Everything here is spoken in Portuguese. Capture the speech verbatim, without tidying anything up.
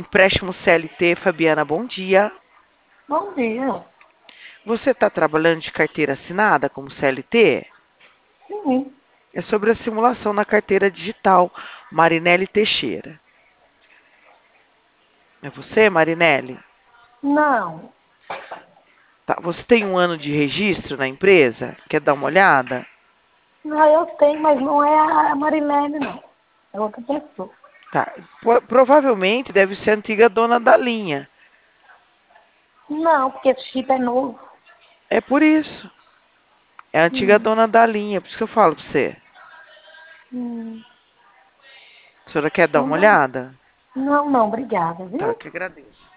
Empréstimo C L T, Fabiana, bom dia. Bom dia. Você está trabalhando de carteira assinada como C L T? Sim. É sobre a simulação na carteira digital, Marinele Teixeira. É você, Marinele? Não. Tá. Você tem um ano de registro na empresa? Quer dar uma olhada? Não, eu tenho, mas não é a Marilene, não. É outra pessoa. Tá. Pro- provavelmente deve ser a antiga dona da linha. Não, porque esse chip é novo. É por isso. É a antiga Hum. dona da linha, por isso que eu falo para você. Hum. A senhora quer dar Então, uma não, olhada? não, não, obrigada, Tá, viu? te agradeço.